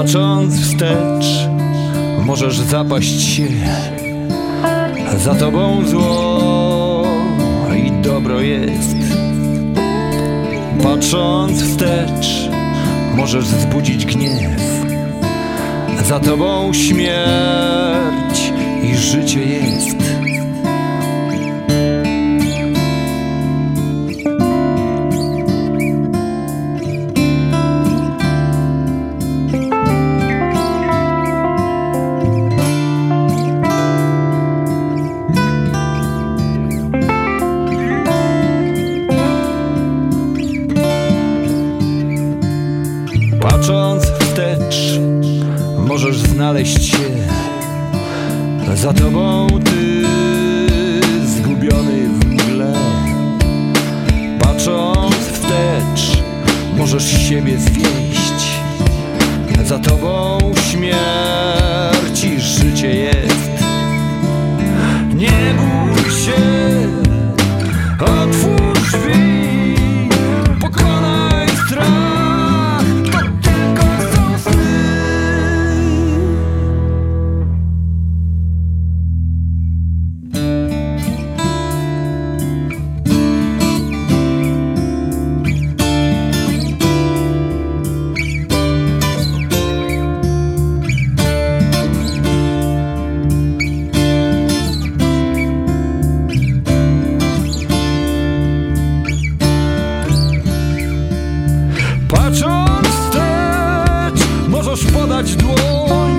Patrząc wstecz, możesz zapaść się. Za tobą zło i dobro jest. Patrząc wstecz, możesz wzbudzić gniew. Za tobą śmierć i życie jest. Patrząc wstecz, możesz znaleźć się. Za tobą ty, zgubiony w mgle. Patrząc wstecz, możesz siebie zwieść. Za tobą śmierć i życie jest. Nie bój się, otwórz drzwi, pokonaj strach. Patrząc wstecz, możesz podać dłoń.